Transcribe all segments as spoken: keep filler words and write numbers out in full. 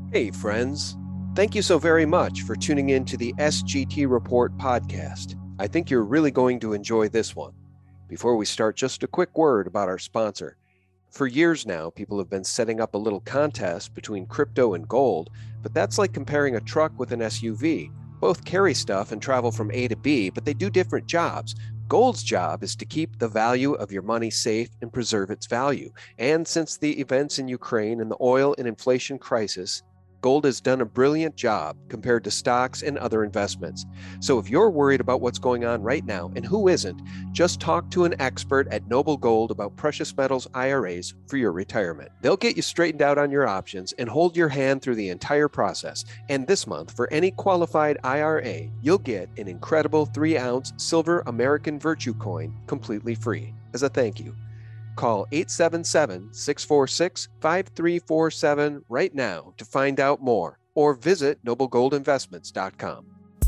Hey, friends. Thank you so very much for tuning in to the S G T Report podcast. I think you're really going to enjoy this one. Before we start, just a quick word about our sponsor. For years now, people have been setting up a little contest between crypto and gold, but that's like comparing a truck with an S U V. Both carry stuff and travel from A to B, but they do different jobs. Gold's job is to keep the value of your money safe and preserve its value. And since the events in Ukraine and the oil and inflation crisis, gold has done a brilliant job compared to stocks and other investments. So if you're worried about what's going on right now, and who isn't, just talk to an expert at Noble Gold about precious metals I R As for your retirement. They'll get you straightened out on your options and hold your hand through the entire process. And this month, for any qualified I R A, you'll get an incredible three ounce silver American Virtue coin completely free as a thank you. Call eight seven seven, six four six, five three four seven right now to find out more, or visit noble gold investments dot com.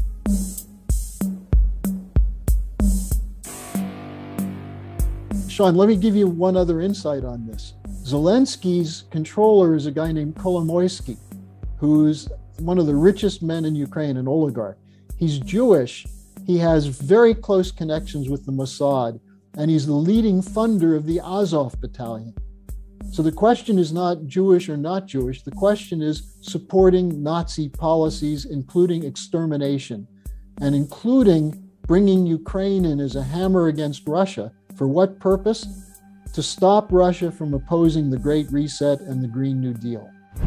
Sean, let me give you one other insight on this. Zelensky's controller is a guy named Kolomoisky, who's one of the richest men in Ukraine, an oligarch. He's Jewish. He has very close connections with the Mossad, and he's the leading funder of the Azov battalion. So the question is not Jewish or not Jewish. The question is supporting Nazi policies, including extermination, and including bringing Ukraine in as a hammer against Russia. For what purpose? To stop Russia from opposing the Great Reset and the Green New Deal.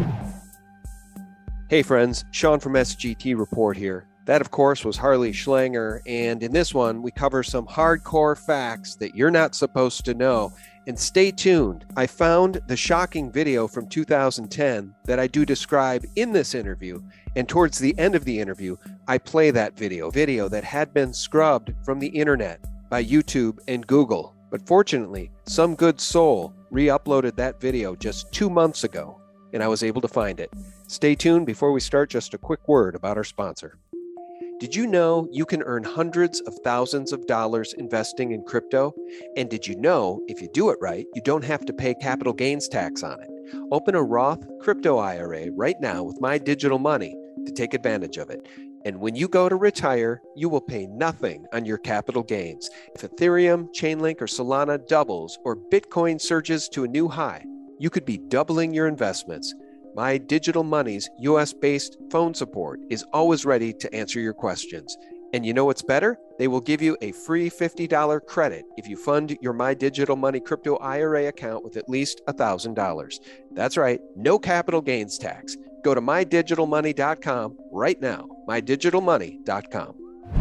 Hey friends, Sean from S G T Report here. That, of course, was Harley Schlanger, and in this one, we cover some hardcore facts that you're not supposed to know. And stay tuned. I found the shocking video from two thousand ten that I do describe in this interview, and towards the end of the interview, I play that video, video that had been scrubbed from the internet by YouTube and Google. But fortunately, some good soul re-uploaded that video just two months ago, and I was able to find it. Stay tuned. Before we start, just a quick word about our sponsor. Did you know you can earn hundreds of thousands of dollars investing in crypto? And did you know if you do it right, you don't have to pay capital gains tax on it? Open a Roth crypto I R A right now with My Digital Money to take advantage of it. And when you go to retire, you will pay nothing on your capital gains. If Ethereum, Chainlink, or Solana doubles or Bitcoin surges to a new high, you could be doubling your investments. My Digital Money's U S-based phone support is always ready to answer your questions. And you know what's better? They will give you a free fifty dollars credit if you fund your My Digital Money crypto I R A account with at least one thousand dollars. That's right, no capital gains tax. Go to my digital money dot com right now, my digital money dot com.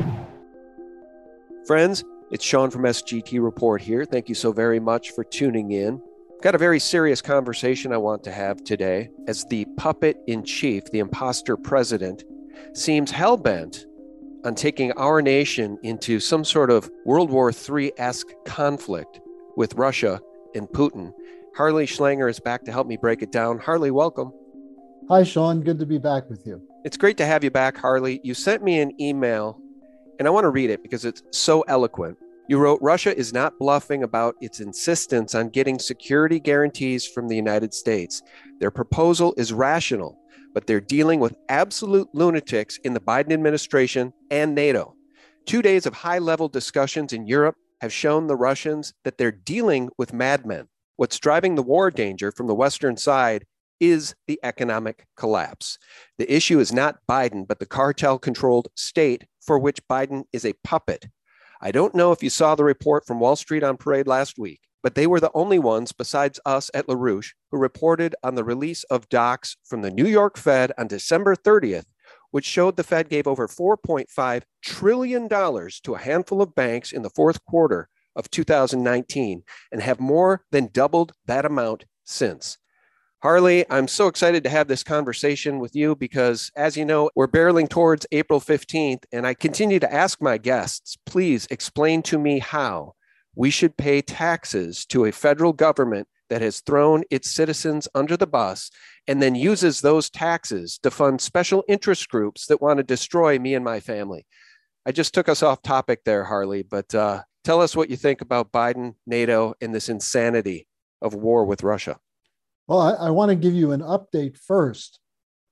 Friends, it's Sean from S G T Report here. Thank you so very much for tuning in. Got a very serious conversation I want to have today, as the puppet in chief, the imposter president, seems hell-bent on taking our nation into some sort of World War Three-esque conflict with Russia and Putin. Harley Schlanger is back to help me break it down. Harley, welcome. Hi, Sean. Good to be back with you. It's great to have you back, Harley. You sent me an email, and I want to read it because it's so eloquent. You wrote, Russia is not bluffing about its insistence on getting security guarantees from the United States. Their proposal is rational, but they're dealing with absolute lunatics in the Biden administration and NATO. Two days of high-level discussions in Europe have shown the Russians that they're dealing with madmen. What's driving the war danger from the Western side is the economic collapse. The issue is not Biden, but the cartel-controlled state for which Biden is a puppet. I don't know if you saw the report from Wall Street on Parade last week, but they were the only ones besides us at LaRouche who reported on the release of docs from the New York Fed on December thirtieth, which showed the Fed gave over four point five trillion dollars to a handful of banks in the fourth quarter of two thousand nineteen and have more than doubled that amount since. Harley, I'm so excited to have this conversation with you because, as you know, we're barreling towards April fifteenth, and I continue to ask my guests, please explain to me how we should pay taxes to a federal government that has thrown its citizens under the bus and then uses those taxes to fund special interest groups that want to destroy me and my family. I just took us off topic there, Harley, but uh, tell us what you think about Biden, NATO, and this insanity of war with Russia. Well, I, I want to give you an update first.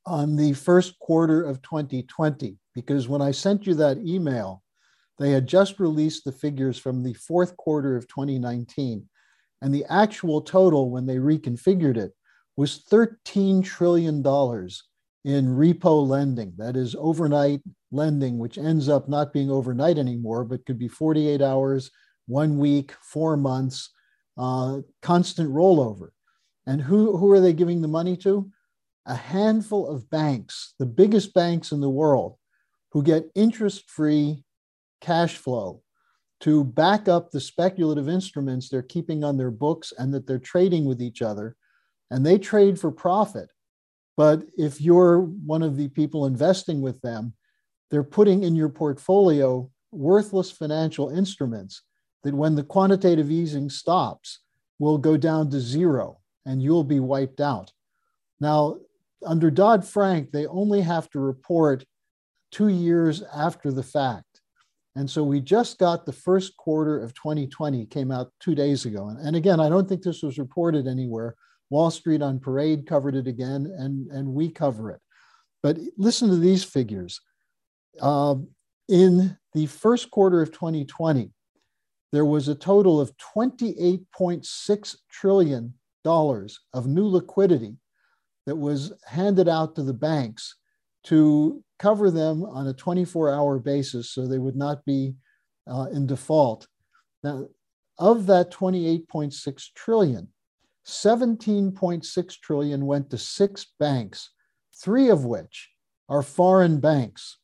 on the first quarter of twenty twenty, because when I sent you that email, they had just released the figures from the fourth quarter of twenty nineteen. And the actual total, when they reconfigured it, was thirteen trillion dollars in repo lending. That is overnight lending, which ends up not being overnight anymore, but could be forty-eight hours, one week, four months, uh, constant rollover. And who, who are they giving the money to? A handful of banks, the biggest banks in the world, who get interest-free cash flow to back up the speculative instruments they're keeping on their books and that they're trading with each other. And they trade for profit. But if you're one of the people investing with them, they're putting in your portfolio worthless financial instruments that when the quantitative easing stops will go down to zero and you'll be wiped out. Now, under Dodd-Frank, they only have to report two years after the fact. And so we just got the first quarter of twenty twenty, came out two days ago. And, and again, I don't think this was reported anywhere. Wall Street on Parade covered it again, and, and we cover it. But listen to these figures. Uh, in the first quarter of twenty twenty, there was a total of twenty-eight point six trillion dollars of new liquidity that was handed out to the banks to cover them on a twenty-four hour basis so they would not be uh, in default. Now, of that twenty-eight point six trillion, seventeen point six trillion went to six banks, three of which are foreign banks.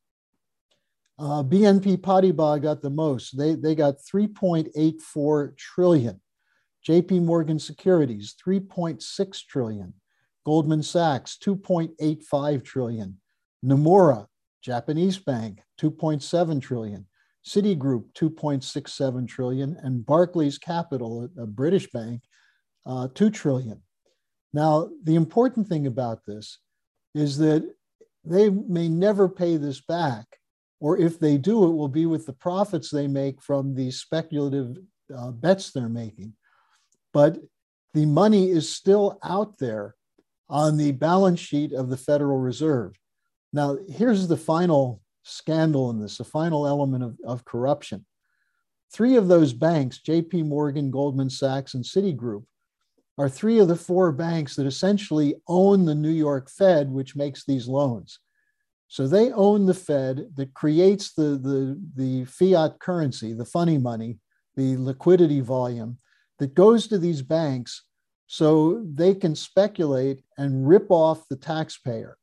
Uh, B N P Paribas got the most. They, they got three point eight four trillion. J P Morgan Securities, three point six trillion. Goldman Sachs, two point eight five trillion. Nomura, Japanese bank, two point seven trillion. Citigroup, two point six seven trillion. And Barclays Capital, a, a British bank, uh, two trillion. Now, the important thing about this is that they may never pay this back, or if they do, it will be with the profits they make from the speculative uh, bets they're making. But the money is still out there on the balance sheet of the Federal Reserve. Now, here's the final scandal in this, the final element of, of corruption. Three of those banks, J P Morgan, Goldman Sachs, and Citigroup, are three of the four banks that essentially own the New York Fed, which makes these loans. So they own the Fed that creates the, the, the fiat currency, the funny money, the liquidity volume that goes to these banks so they can speculate and rip off the taxpayer.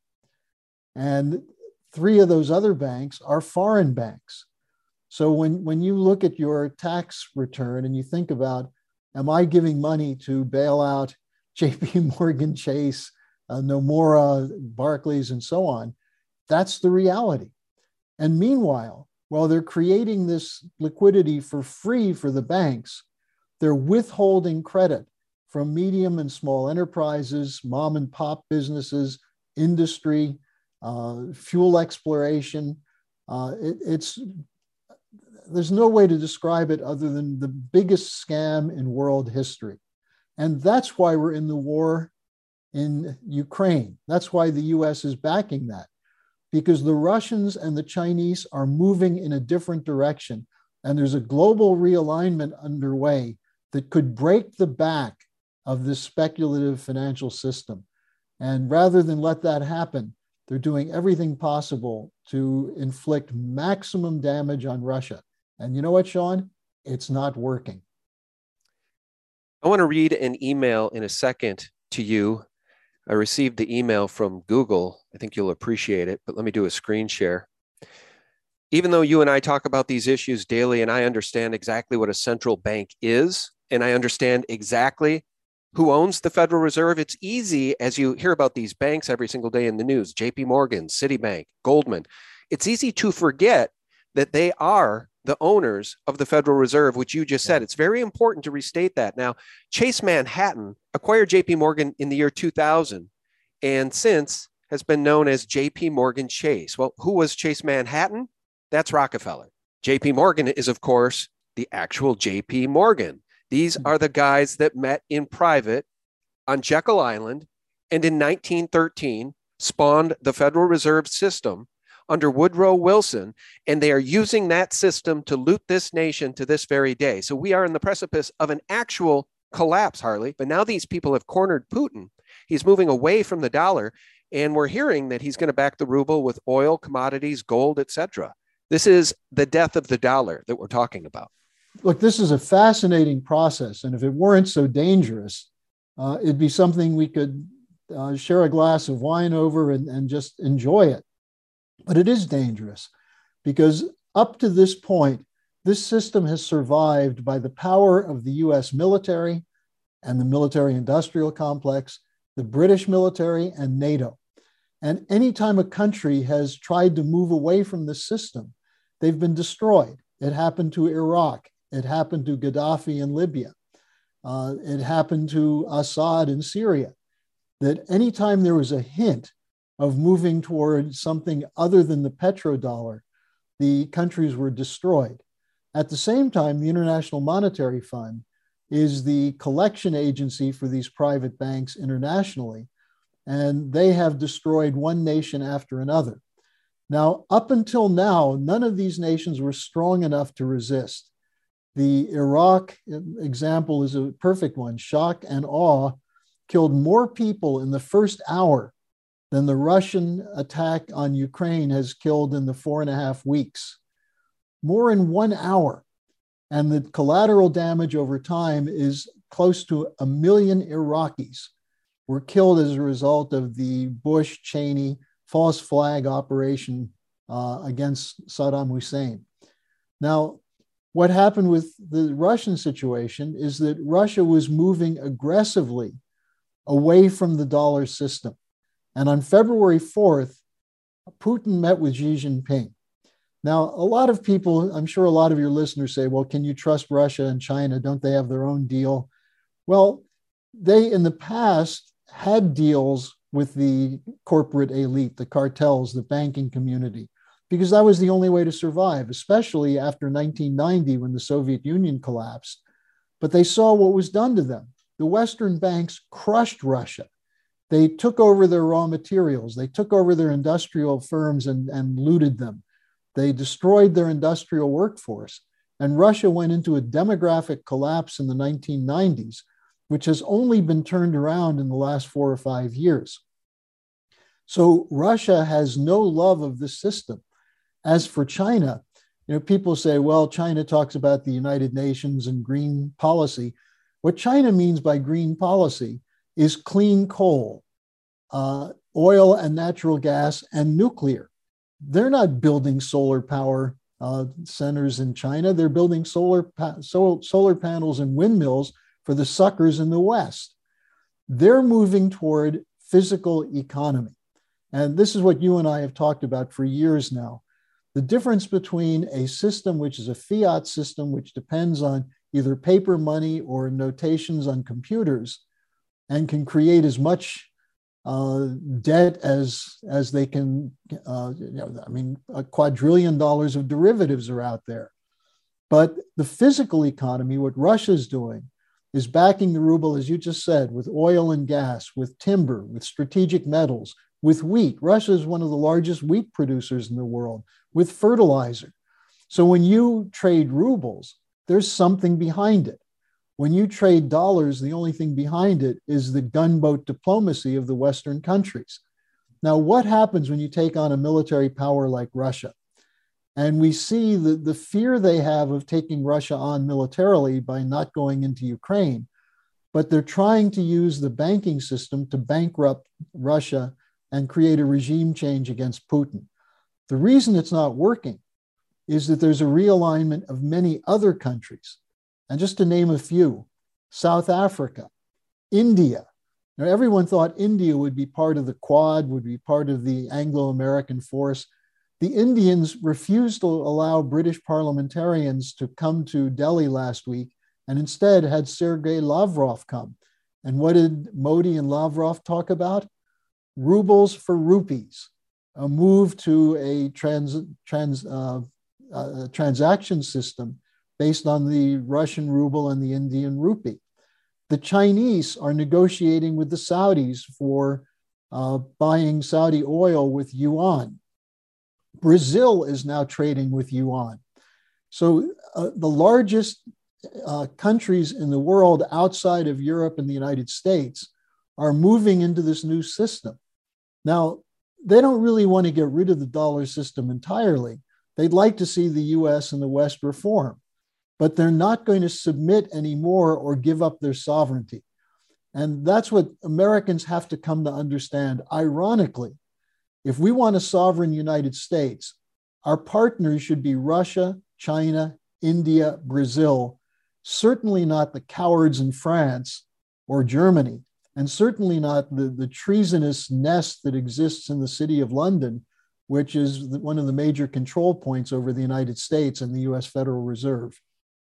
And three of those other banks are foreign banks. So when, when you look at your tax return and you think about, am I giving money to bail out J P Morgan Chase, uh, Nomura, Barclays, and so on, that's the reality. And meanwhile, while they're creating this liquidity for free for the banks, they're withholding credit from medium and small enterprises, mom and pop businesses, industry, uh, fuel exploration. Uh, it, it's, there's no way to describe it other than the biggest scam in world history. And that's why we're in the war in Ukraine. That's why the U S is backing that, because the Russians and the Chinese are moving in a different direction. And there's a global realignment underway that could break the back of this speculative financial system. And rather than let that happen, they're doing everything possible to inflict maximum damage on Russia. And you know what, Sean? It's not working. I want to read an email in a second to you. I received the email from Google. I think you'll appreciate it, but let me do a screen share. Even though you and I talk about these issues daily, and I understand exactly what a central bank is, and I understand exactly who owns the Federal Reserve, it's easy as you hear about these banks every single day in the news, J P Morgan, Citibank, Goldman, it's easy to forget that they are the owners of the Federal Reserve, which you just said. It's very important to restate that. Now, Chase Manhattan acquired J P Morgan in the year two thousand, and since has been known as J P Morgan Chase. Well, who was Chase Manhattan? That's Rockefeller. J P Morgan is, of course, the actual J P Morgan. These are the guys that met in private on Jekyll Island, and in nineteen thirteen spawned the Federal Reserve System under Woodrow Wilson, and they are using that system to loot this nation to this very day. So we are in the precipice of an actual collapse, Harley. But now these people have cornered Putin. He's moving away from the dollar, and we're hearing that he's going to back the ruble with oil, commodities, gold, et cetera. This is the death of the dollar that we're talking about. Look, this is a fascinating process, and if it weren't so dangerous, uh, it'd be something we could uh, share a glass of wine over and, and just enjoy it. But it is dangerous because up to this point, this system has survived by the power of the U S military and the military-industrial complex, the British military, and NATO. And anytime a country has tried to move away from the system, they've been destroyed. It happened to Iraq. It happened to Gaddafi in Libya. Uh, it happened to Assad in Syria. That anytime there was a hint of moving toward something other than the petrodollar, the countries were destroyed. At the same time, the International Monetary Fund is the collection agency for these private banks internationally, and they have destroyed one nation after another. Now, up until now, none of these nations were strong enough to resist. The Iraq example is a perfect one. Shock and awe killed more people in the first hour than the Russian attack on Ukraine has killed in the four and a half weeks. More in one hour. And the collateral damage over time is close to a million Iraqis were killed as a result of the Bush-Cheney false flag operation uh, against Saddam Hussein. Now, what happened with the Russian situation is that Russia was moving aggressively away from the dollar system. And on February fourth, Putin met with Xi Jinping. Now, a lot of people, I'm sure a lot of your listeners say, well, can you trust Russia and China? Don't they have their own deal? Well, they in the past had deals with the corporate elite, the cartels, the banking community, because that was the only way to survive, especially after nineteen ninety when the Soviet Union collapsed. But they saw what was done to them. The Western banks crushed Russia. They took over their raw materials. They took over their industrial firms and, and looted them. They destroyed their industrial workforce. And Russia went into a demographic collapse in the nineteen nineties, which has only been turned around in the last four or five years. So Russia has no love of this system. As for China, you know, people say, well, China talks about the United Nations and green policy. What China means by green policy is clean coal, uh, oil and natural gas, and nuclear. They're not building solar power uh, centers in China. They're building solar, pa- sol- solar panels and windmills for the suckers in the West. They're moving toward physical economy. And this is what you and I have talked about for years now. The difference between a system which is a fiat system, which depends on either paper money or notations on computers and can create as much uh, debt as, as they can, uh, you know, I mean, a quadrillion dollars of derivatives are out there. But the physical economy, what Russia's doing, is backing the ruble, as you just said, with oil and gas, with timber, with strategic metals, with wheat. Russia is one of the largest wheat producers in the world, with fertilizer. So when you trade rubles, there's something behind it. When you trade dollars, the only thing behind it is the gunboat diplomacy of the Western countries. Now, what happens when you take on a military power like Russia? And we see the, the fear they have of taking Russia on militarily by not going into Ukraine, but they're trying to use the banking system to bankrupt Russia and create a regime change against Putin. The reason it's not working is that there's a realignment of many other countries. And just to name a few, South Africa, India. Now, everyone thought India would be part of the Quad, would be part of the Anglo-American force. The Indians refused to allow British parliamentarians to come to Delhi last week and instead had Sergei Lavrov come. And what did Modi and Lavrov talk about? Rubles for rupees, a move to a trans, trans, uh, uh, transaction system based on the Russian ruble and the Indian rupee. The Chinese are negotiating with the Saudis for uh, buying Saudi oil with yuan. Brazil is now trading with yuan. So uh, the largest uh, countries in the world outside of Europe and the United States are moving into this new system. Now, they don't really want to get rid of the dollar system entirely. They'd like to see the U S and the West reform, but they're not going to submit anymore or give up their sovereignty. And that's what Americans have to come to understand. Ironically, if we want a sovereign United States, our partners should be Russia, China, India, Brazil, certainly not the cowards in France or Germany, and certainly not the, the treasonous nest that exists in the city of London, which is the, one of the major control points over the United States and the U S Federal Reserve.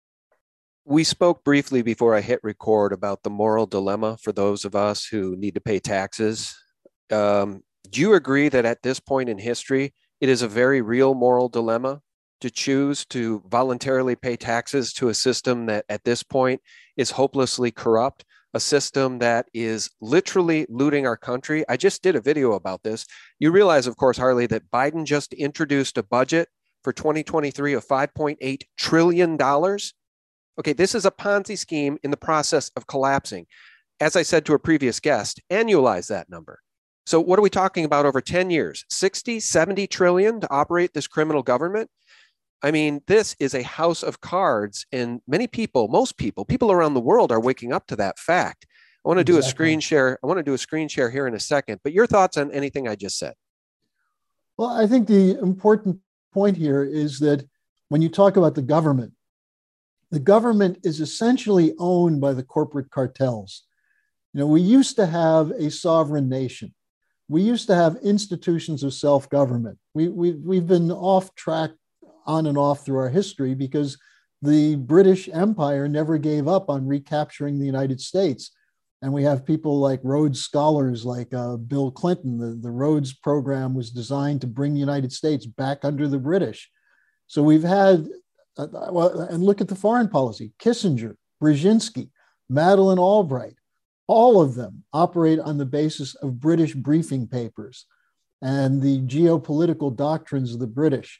We spoke briefly before I hit record about the moral dilemma for those of us who need to pay taxes. Um, do you agree that at this point in history, it is a very real moral dilemma to choose to voluntarily pay taxes to a system that at this point is hopelessly corrupt, a system that is literally looting our country? I just did a video about this. You realize, of course, Harley, that Biden just introduced a budget for twenty twenty-three of five point eight trillion dollars. Okay, this is a Ponzi scheme in the process of collapsing. As I said to a previous guest, annualize that number. So what are we talking about over ten years? sixty, seventy trillion to operate this criminal government? I mean, this is a house of cards, and many people, most people, people around the world are waking up to that fact. I want to do exactly. a screen share. I want to do a screen share here in a second, but your thoughts on anything I just said? Well, I think the important point here is that when you talk about the government, the government is essentially owned by the corporate cartels. You know, we used to have a sovereign nation. We used to have institutions of self-government. We, we, we've been off track on and off through our history because the British Empire never gave up on recapturing the United States. And we have people like Rhodes scholars like uh, Bill Clinton. The, the Rhodes program was designed to bring the United States back under the British. So we've had, uh, well, and look at the foreign policy, Kissinger, Brzezinski, Madeleine Albright, all of them operate on the basis of British briefing papers and the geopolitical doctrines of the British.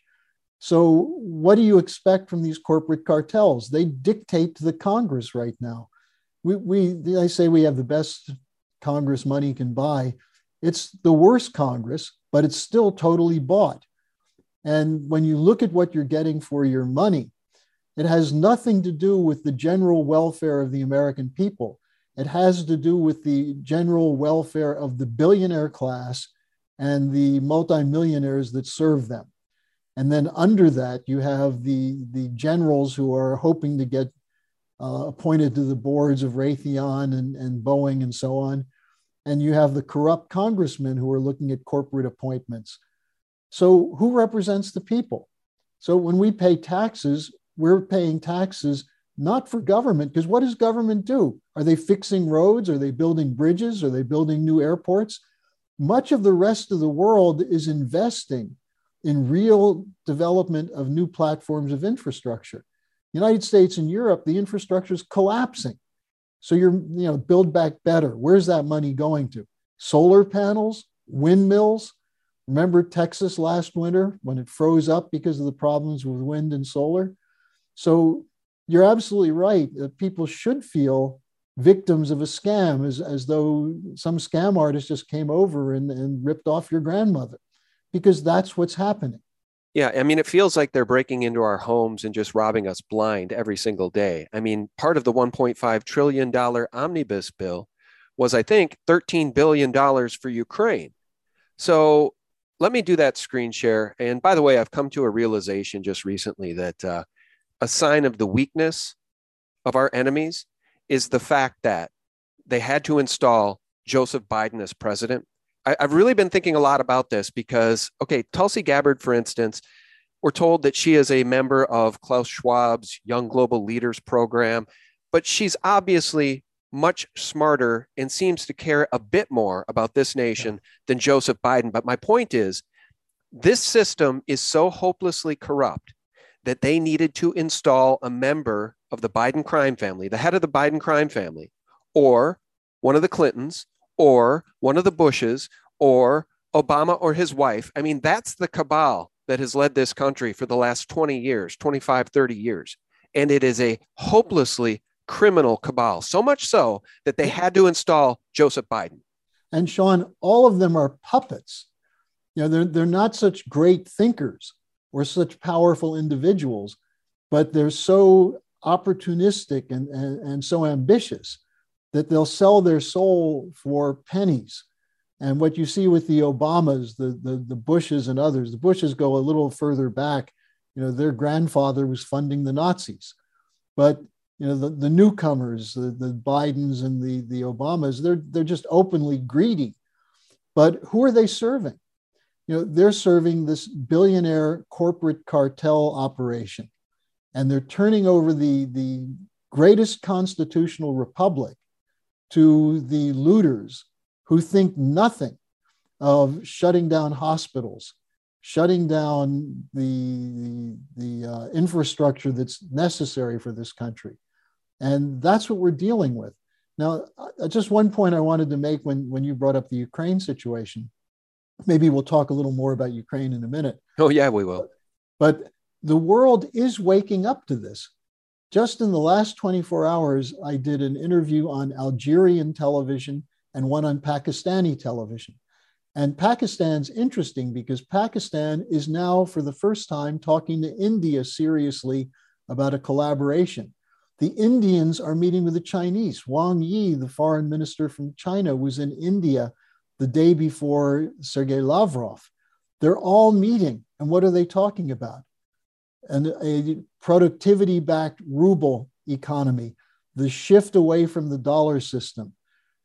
So what do you expect from these corporate cartels? They dictate to the Congress right now. We, we, I say we have the best Congress money can buy. It's the worst Congress, but it's still totally bought. And when you look at what you're getting for your money, it has nothing to do with the general welfare of the American people. It has to do with the general welfare of the billionaire class and the multimillionaires that serve them. And then under that, you have the, the generals who are hoping to get uh, appointed to the boards of Raytheon and, and Boeing and so on. And you have the corrupt congressmen who are looking at corporate appointments. So who represents the people? So when we pay taxes, we're paying taxes not for government, because what does government do? Are they fixing roads? Are they building bridges? Are they building new airports? Much of the rest of the world is investing in real development of new platforms of infrastructure. United States and Europe, the infrastructure is collapsing. So you're, you know, build back better. Where's that money going to? Solar panels, windmills. Remember Texas last winter when it froze up because of the problems with wind and solar? So you're absolutely right that people should feel victims of a scam, as, as though some scam artist just came over and, and ripped off your grandmother, because that's what's happening. Yeah, I mean, it feels like they're breaking into our homes and just robbing us blind every single day. I mean, part of the one point five trillion dollars omnibus bill was, I think, thirteen billion dollars for Ukraine. So let me do that screen share. And by the way, I've come to a realization just recently that uh, a sign of the weakness of our enemies is the fact that they had to install Joseph Biden as president. I, I've really been thinking a lot about this because, okay, Tulsi Gabbard, for instance, we're told that she is a member of Klaus Schwab's Young Global Leaders program, but she's obviously much smarter and seems to care a bit more about this nation than Joseph Biden. But my point is, this system is so hopelessly corrupt that they needed to install a member of the Biden crime family, the head of the Biden crime family, or one of the Clintons, or one of the Bushes, or Obama or his wife. I mean, that's the cabal that has led this country for the last twenty years, twenty-five, thirty years. And it is a hopelessly criminal cabal, so much so that they had to install Joseph Biden. And Sean, all of them are puppets. You know, they're, they're not such great thinkers or such powerful individuals, but they're so opportunistic and, and, and so ambitious that they'll sell their soul for pennies. And what you see with the Obamas, the, the, the Bushes and others, the Bushes go a little further back. You know, their grandfather was funding the Nazis. But, you know, the, the newcomers, the, the Bidens and the, the Obamas, they're, they're just openly greedy. But who are they serving? You know, they're serving this billionaire corporate cartel operation. And they're turning over the, the greatest constitutional republic to the looters who think nothing of shutting down hospitals, shutting down the, the, the uh, infrastructure that's necessary for this country. And that's what we're dealing with. Now, uh, just one point I wanted to make when, when you brought up the Ukraine situation. Maybe we'll talk a little more about Ukraine in a minute. Oh, yeah, we will. But the world is waking up to this. Just in the last twenty-four hours, I did an interview on Algerian television and one on Pakistani television. And Pakistan's interesting because Pakistan is now, for the first time, talking to India seriously about a collaboration. The Indians are meeting with the Chinese. Wang Yi, the foreign minister from China, was in India the day before Sergei Lavrov. They're all meeting. And what are they talking about? And a productivity-backed ruble economy, the shift away from the dollar system,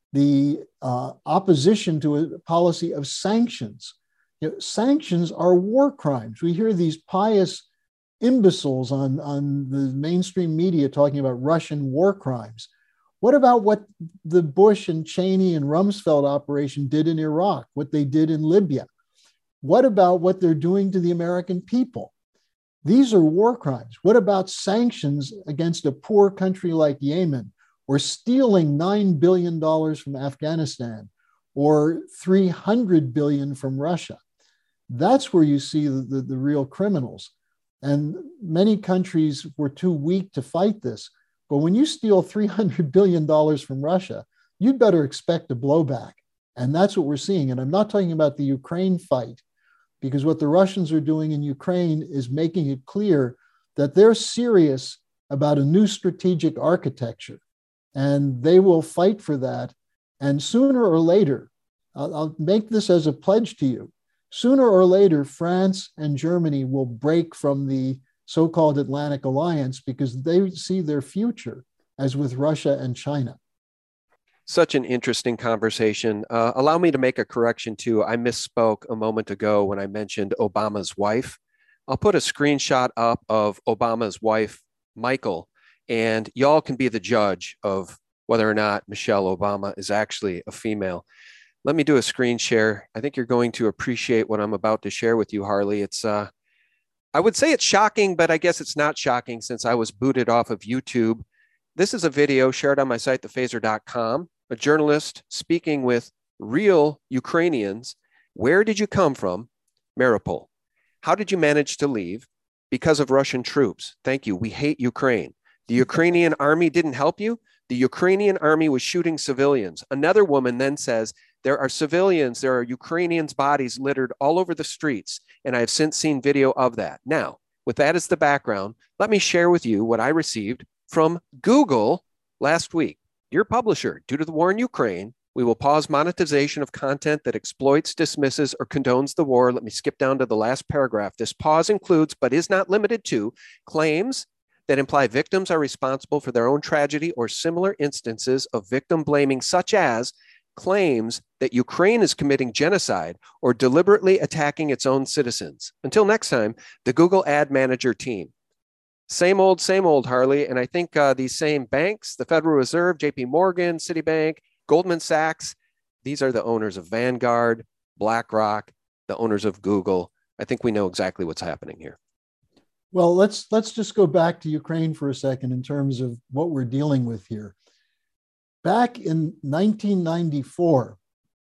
the uh, opposition to a policy of sanctions. You know, sanctions are war crimes. We hear these pious imbeciles on, on the mainstream media talking about Russian war crimes. What about what the Bush and Cheney and Rumsfeld operation did in Iraq, what they did in Libya? What about what they're doing to the American people? These are war crimes. What about sanctions against a poor country like Yemen, or stealing nine billion dollars from Afghanistan, or three hundred billion dollars from Russia? That's where you see the, the, the real criminals. And many countries were too weak to fight this. But when you steal three hundred billion dollars from Russia, you'd better expect a blowback. And that's what we're seeing. And I'm not talking about the Ukraine fight, because what the Russians are doing in Ukraine is making it clear that they're serious about a new strategic architecture. And they will fight for that. And sooner or later, I'll, I'll make this as a pledge to you, sooner or later, France and Germany will break from the so-called Atlantic Alliance because they see their future as with Russia and China. Such an interesting conversation. Uh, allow me to make a correction too. I misspoke a moment ago when I mentioned Obama's wife. I'll put a screenshot up of Obama's wife, Michael, and y'all can be the judge of whether or not Michelle Obama is actually a female. Let me do a screen share. I think you're going to appreciate what I'm about to share with you, Harley. It's, uh, I would say it's shocking, but I guess it's not shocking since I was booted off of YouTube. This is a video shared on my site, the phaser dot com. A journalist speaking with real Ukrainians. Where did you come from? Mariupol. How did you manage to leave? Because of Russian troops. Thank you. We hate Ukraine. The Ukrainian army didn't help you. The Ukrainian army was shooting civilians. Another woman then says, there are civilians, there are Ukrainians' bodies littered all over the streets. And I have since seen video of that. Now, with that as the background, let me share with you what I received from Google last week. Dear publisher, due to the war in Ukraine, we will pause monetization of content that exploits, dismisses, or condones the war. Let me skip down to the last paragraph. This pause includes, but is not limited to, claims that imply victims are responsible for their own tragedy or similar instances of victim blaming, such as claims that Ukraine is committing genocide or deliberately attacking its own citizens. Until next time, the Google Ad Manager team. Same old, same old, Harley. And I think uh, these same banks, the Federal Reserve, J P Morgan, Citibank, Goldman Sachs, these are the owners of Vanguard, BlackRock, the owners of Google. I think we know exactly what's happening here. Well, let's let's just go back to Ukraine for a second in terms of what we're dealing with here. Back in nineteen ninety-four,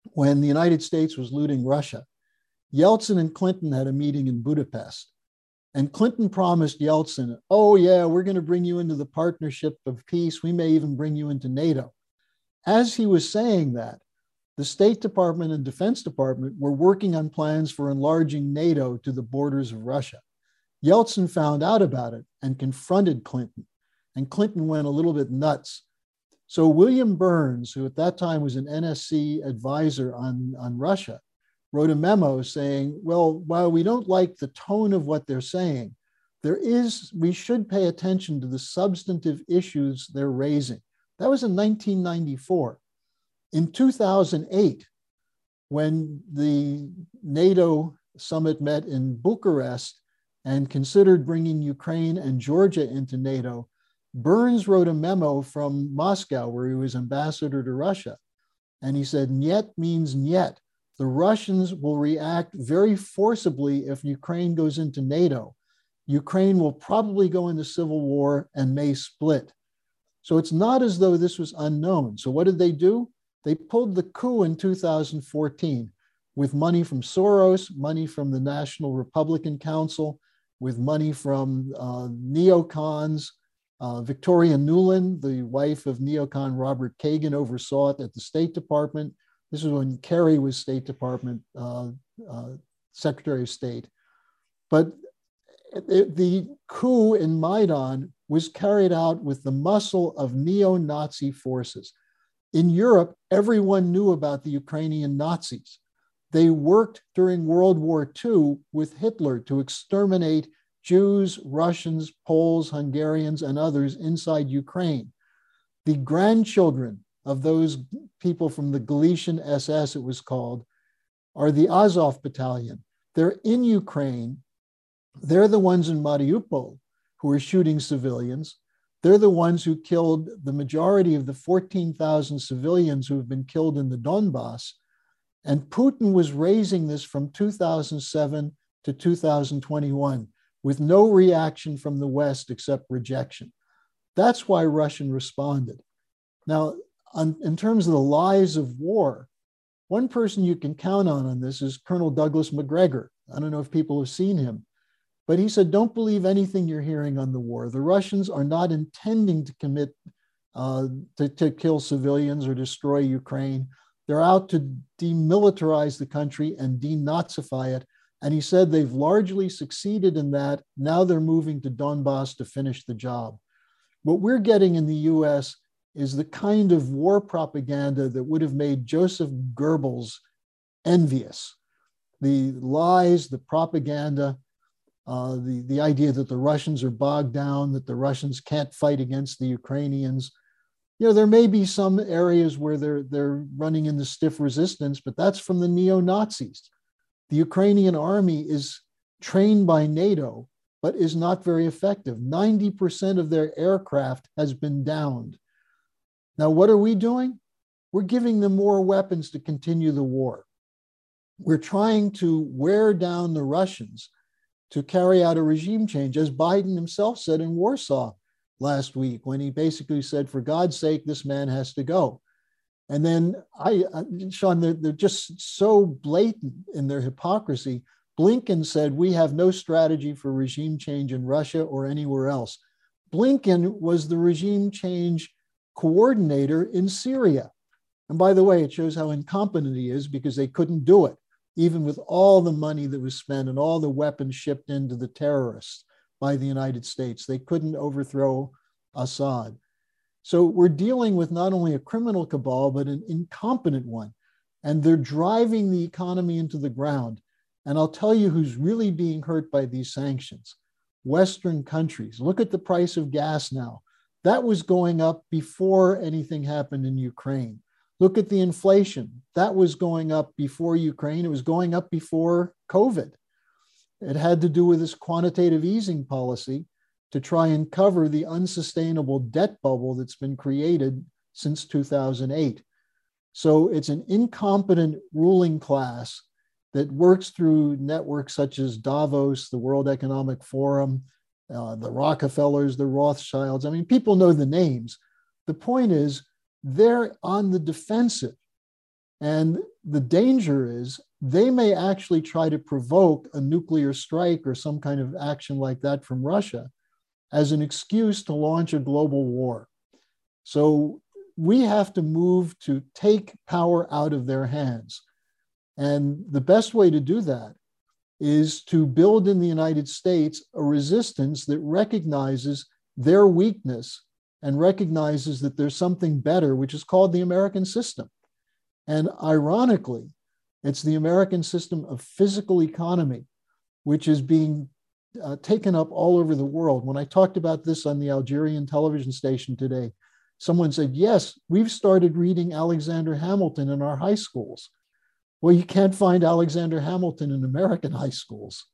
when the United States was looting Russia, Yeltsin and Clinton had a meeting in Budapest. And Clinton promised Yeltsin, oh, yeah, we're going to bring you into the Partnership of Peace. We may even bring you into NATO. As he was saying that, the State Department and Defense Department were working on plans for enlarging NATO to the borders of Russia. Yeltsin found out about it and confronted Clinton, and Clinton went a little bit nuts. So William Burns, who at that time was an N S C advisor on, on Russia, wrote a memo saying, well, while we don't like the tone of what they're saying, there is, we should pay attention to the substantive issues they're raising. That was in nineteen ninety-four. In two thousand eight, when the NATO summit met in Bucharest and considered bringing Ukraine and Georgia into NATO, Burns wrote a memo from Moscow, where he was ambassador to Russia. And he said, "Niet means niet. The Russians will react very forcibly if Ukraine goes into NATO. Ukraine will probably go into civil war and may split." So it's not as though this was unknown. So what did they do? They pulled the coup in two thousand fourteen with money from Soros, money from the National Republican Council, with money from uh, neocons. Uh, Victoria Nuland, the wife of neocon Robert Kagan, oversaw it at the State Department. This is when Kerry was State Department uh, uh, Secretary of State. But it, the coup in Maidan was carried out with the muscle of neo-Nazi forces. In Europe, everyone knew about the Ukrainian Nazis. They worked during World War Two with Hitler to exterminate Jews, Russians, Poles, Hungarians, and others inside Ukraine. The grandchildren of those people from the Galician S S, it was called, are the Azov Battalion. They're in Ukraine. They're the ones in Mariupol who are shooting civilians. They're the ones who killed the majority of the fourteen thousand civilians who have been killed in the Donbass. And Putin was raising this from two thousand seven to two thousand twenty-one with no reaction from the West except rejection. That's why Russia responded. Now, on, in terms of the lies of war, one person you can count on on this is Colonel Douglas Macgregor. I don't know if people have seen him, but he said, don't believe anything you're hearing on the war. The Russians are not intending to commit, uh, to, to kill civilians or destroy Ukraine. They're out to demilitarize the country and denazify it. And he said they've largely succeeded in that. Now they're moving to Donbass to finish the job. What we're getting in the U S is the kind of war propaganda that would have made Joseph Goebbels envious. The lies, the propaganda, uh, the, the idea that the Russians are bogged down, that the Russians can't fight against the Ukrainians. You know, there may be some areas where they're, they're running into stiff resistance, but that's from the neo-Nazis. The Ukrainian army is trained by NATO, but is not very effective. ninety percent of their aircraft has been downed. Now, what are we doing? We're giving them more weapons to continue the war. We're trying to wear down the Russians to carry out a regime change, as Biden himself said in Warsaw last week, when he basically said, for God's sake, this man has to go. And then, I, uh, Sean, they're, they're just so blatant in their hypocrisy. Blinken said, we have no strategy for regime change in Russia or anywhere else. Blinken was the regime change coordinator in Syria. And by the way, it shows how incompetent he is, because they couldn't do it, even with all the money that was spent and all the weapons shipped into the terrorists by the United States. They couldn't overthrow Assad. So we're dealing with not only a criminal cabal, but an incompetent one. And they're driving the economy into the ground. And I'll tell you who's really being hurt by these sanctions. Western countries. Look at the price of gas now. That was going up before anything happened in Ukraine. Look at the inflation. That was going up before Ukraine. It was going up before COVID. It had to do with this quantitative easing policy to try and cover the unsustainable debt bubble that's been created since two thousand eight. So it's an incompetent ruling class that works through networks such as Davos, the World Economic Forum, uh, the Rockefellers, the Rothschilds. I mean, people know the names. The point is, they're on the defensive. And the danger is they may actually try to provoke a nuclear strike or some kind of action like that from Russia as an excuse to launch a global war. So we have to move to take power out of their hands. And the best way to do that is to build in the United States a resistance that recognizes their weakness and recognizes that there's something better, which is called the American system. And ironically, it's the American system of physical economy, which is being uh, taken up all over the world. When I talked about this on the Algerian television station today, someone said, yes, we've started reading Alexander Hamilton in our high schools. Well, you can't find Alexander Hamilton in American high schools.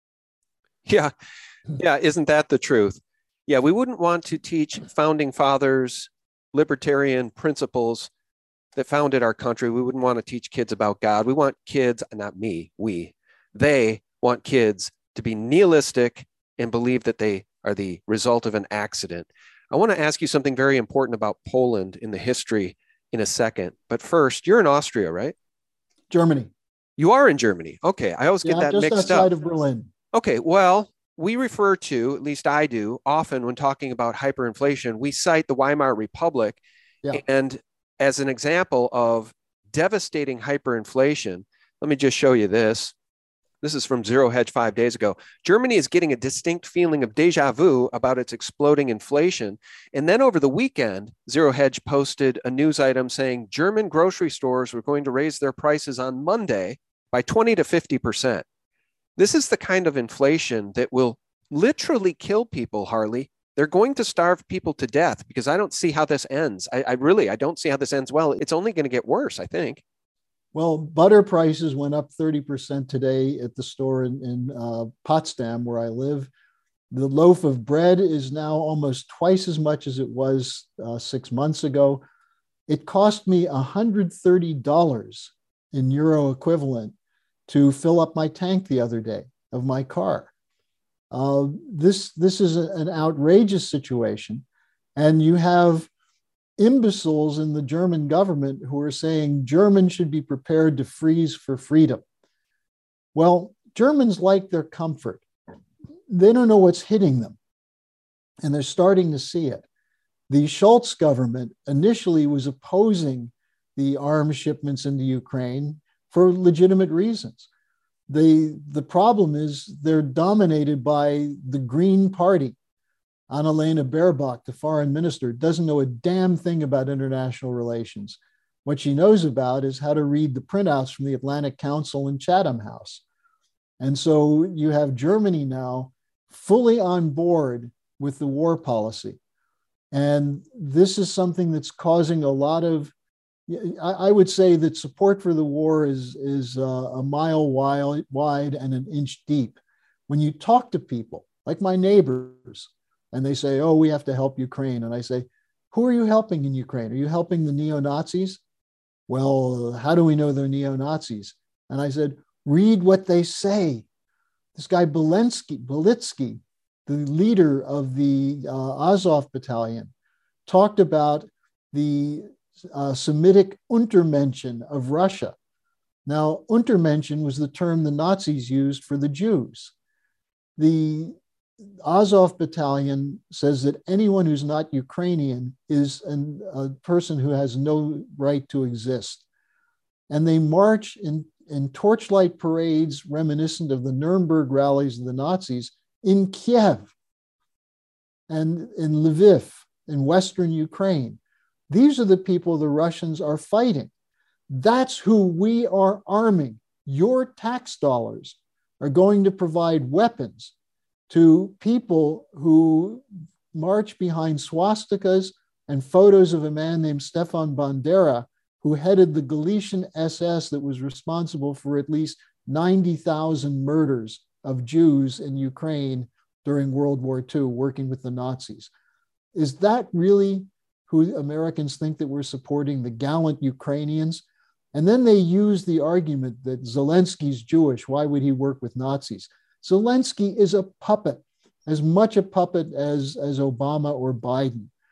Yeah, yeah, isn't that the truth? Yeah, we wouldn't want to teach founding fathers libertarian principles that founded our country. We wouldn't want to teach kids about God. We want kids, not me, we, they want kids to be nihilistic and believe that they are the result of an accident. I want to ask you something very important about Poland in the history in a second. But first, you're in Austria, right? Germany. You are in Germany. Okay, I always get yeah, that just mixed outside up. of Berlin. Okay, well, we refer to, at least I do, often when talking about hyperinflation, we cite the Weimar Republic. Yeah. And as an example of devastating hyperinflation, let me just show you this. This is from Zero Hedge five days ago. Germany is getting a distinct feeling of deja vu about its exploding inflation. And then over the weekend, Zero Hedge posted a news item saying German grocery stores were going to raise their prices on Monday by twenty to fifty percent. This is the kind of inflation that will literally kill people, Harley. They're going to starve people to death because I don't see how this ends. I, I really, I don't see how this ends well. It's only going to get worse, I think. Well, butter prices went up thirty percent today at the store in, in uh, Potsdam, where I live. The loaf of bread is now almost twice as much as it was uh, six months ago. It cost me one hundred thirty dollars in euro equivalent to fill up my tank the other day of my car. Uh, this, this is a, an outrageous situation. And you have imbeciles in the German government who are saying Germans should be prepared to freeze for freedom. Well, Germans like their comfort. They don't know what's hitting them, and they're starting to see it. The Scholz government initially was opposing the arms shipments into Ukraine for legitimate reasons. The, the problem is they're dominated by the Green Party. Annalena Baerbock, the foreign minister, doesn't know a damn thing about international relations. What she knows about is how to read the printouts from the Atlantic Council and Chatham House. And so you have Germany now fully on board with the war policy. And this is something that's causing a lot of, I, I would say that support for the war is, is uh, a mile wide, wide and an inch deep. When you talk to people, like my neighbors, and they say, oh, we have to help Ukraine. And I say, who are you helping in Ukraine? Are you helping the neo-Nazis? Well, how do we know they're neo-Nazis? And I said, read what they say. This guy Belensky, Belitsky, the leader of the uh, Azov battalion, talked about the uh, Semitic Untermenschen of Russia. Now, Untermenschen was the term the Nazis used for the Jews. The Azov battalion says that anyone who's not Ukrainian is an, a person who has no right to exist. And they march in, in torchlight parades reminiscent of the Nuremberg rallies of the Nazis in Kiev and in Lviv, in Western Ukraine. These are the people the Russians are fighting. That's who we are arming. Your tax dollars are going to provide weapons to people who march behind swastikas and photos of a man named Stefan Bandera, who headed the Galician S S that was responsible for at least ninety thousand murders of Jews in Ukraine during World War Two, working with the Nazis. Is that really who Americans think that we're supporting, the gallant Ukrainians? And then they use the argument that Zelensky's Jewish. Why would he work with Nazis? Zelensky is a puppet, as much a puppet as, as Obama or Biden.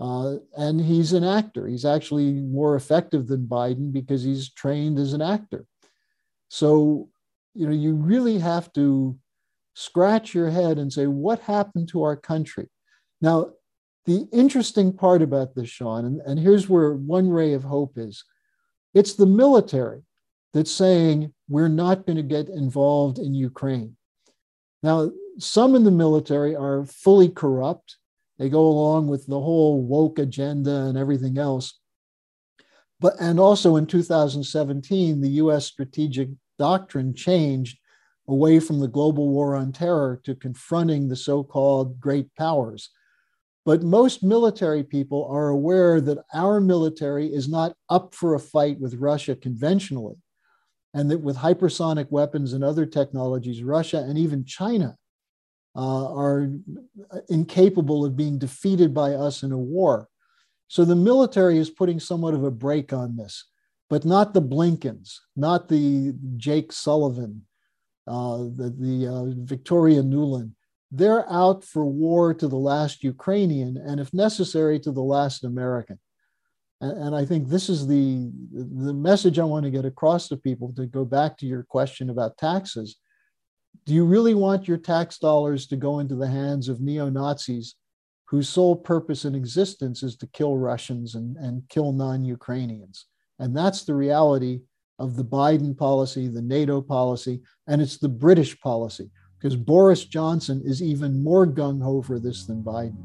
Uh, and he's an actor. He's actually more effective than Biden because he's trained as an actor. So, you know, you really have to scratch your head and say, what happened to our country? Now, the interesting part about this, Sean, and, and here's where one ray of hope is, it's the military that's saying we're not going to get involved in Ukraine. Now, some in the military are fully corrupt. They go along with the whole woke agenda and everything else. But, and also in two thousand seventeen, the U S strategic doctrine changed away from the global war on terror to confronting the so-called great powers. But most military people are aware that our military is not up for a fight with Russia conventionally, and that with hypersonic weapons and other technologies, Russia and even China uh, are incapable of being defeated by us in a war. So the military is putting somewhat of a brake on this, but not the Blinkens, not the Jake Sullivan, uh, the, the uh, Victoria Nuland. They're out for war to the last Ukrainian, and if necessary, to the last American. And, and I think this is the, the message I want to get across to people, to go back to your question about taxes. Do you really want your tax dollars to go into the hands of neo-Nazis whose sole purpose in existence is to kill Russians and, and kill non-Ukrainians? And that's the reality of the Biden policy, the NATO policy, and it's the British policy, because Boris Johnson is even more gung-ho for this than Biden.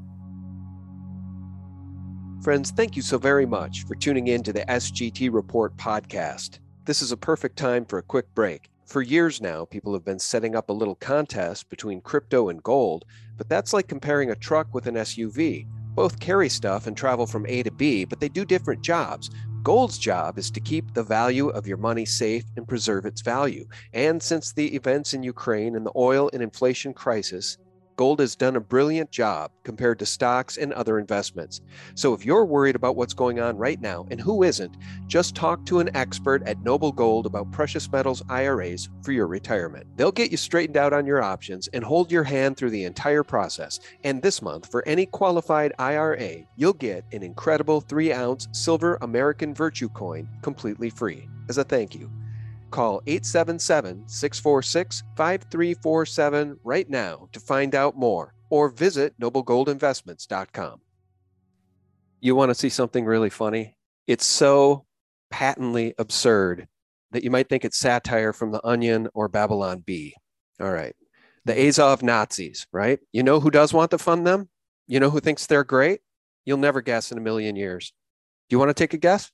Friends, thank you so very much for tuning in to the S G T Report podcast. This is a perfect time for a quick break. For years now, people have been setting up a little contest between crypto and gold, but that's like comparing a truck with an S U V. Both carry stuff and travel from A to B, but they do different jobs. Gold's job is to keep the value of your money safe and preserve its value. And since the events in Ukraine and the oil and inflation crisis, gold has done a brilliant job compared to stocks and other investments. So if you're worried about what's going on right now, and who isn't, just talk to an expert at Noble Gold about precious metals I R As for your retirement. They'll get you straightened out on your options and hold your hand through the entire process. And this month, for any qualified I R A, you'll get an incredible three ounce silver American Virtue coin completely free as a thank you. Call eight seven seven, six four six, five three four seven right now to find out more, or visit noble gold investments dot com. You want to see something really funny? It's so patently absurd that you might think it's satire from The Onion or Babylon Bee. All right. The Azov Nazis, right? You know who does want to fund them? You know who thinks they're great? You'll never guess in a million years. Do you want to take a guess?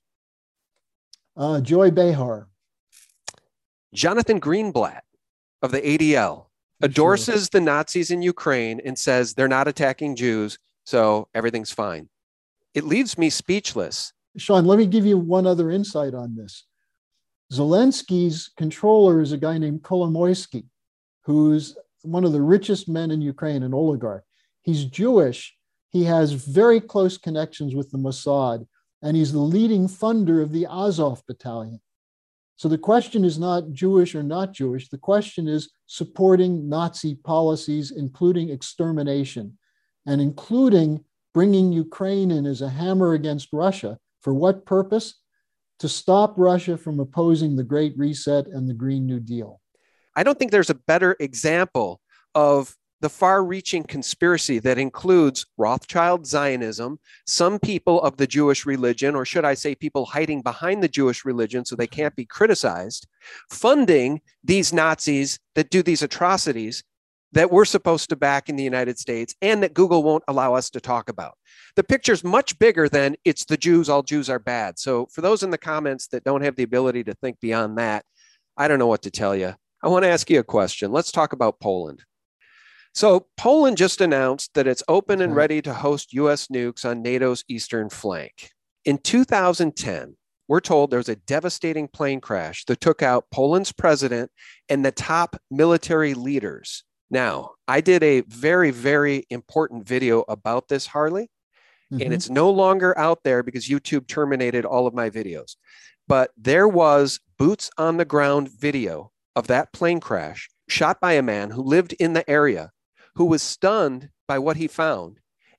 Uh, Joy Behar. Jonathan Greenblatt of the A D L endorses the Nazis in Ukraine and says they're not attacking Jews, so everything's fine. It leaves me speechless. Sean, let me give you one other insight on this. Zelensky's controller is a guy named Kolomoisky, who's one of the richest men in Ukraine, an oligarch. He's Jewish. He has very close connections with the Mossad, and he's the leading funder of the Azov battalion. So the question is not Jewish or not Jewish. The question is supporting Nazi policies, including extermination, and including bringing Ukraine in as a hammer against Russia. For what purpose? To stop Russia from opposing the Great Reset and the Green New Deal. I don't think there's a better example of the far-reaching conspiracy that includes Rothschild Zionism, some people of the Jewish religion, or should I say people hiding behind the Jewish religion so they can't be criticized, funding these Nazis that do these atrocities that we're supposed to back in the United States and that Google won't allow us to talk about. The picture's much bigger than it's the Jews, all Jews are bad. So for those in the comments that don't have the ability to think beyond that, I don't know what to tell you. I want to ask you a question. Let's talk about Poland. So Poland just announced that it's open and ready to host U S nukes on NATO's eastern flank. In two thousand ten, we're told there was a devastating plane crash that took out Poland's president and the top military leaders. Now, I did a very, very important video about this, Harley, mm-hmm. and it's no longer out there because YouTube terminated all of my videos. But there was boots on the ground video of that plane crash shot by a man who lived in the area, who was stunned by what he found